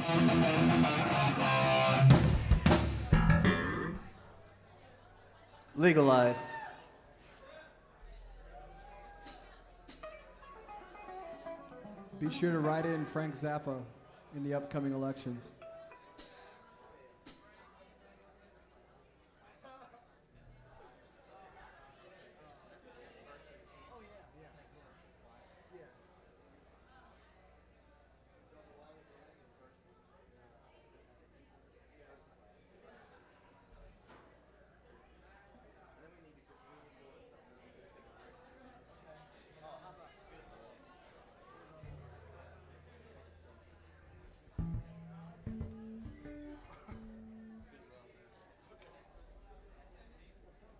Legalize. Be sure to write in Frank Zappa in the upcoming elections.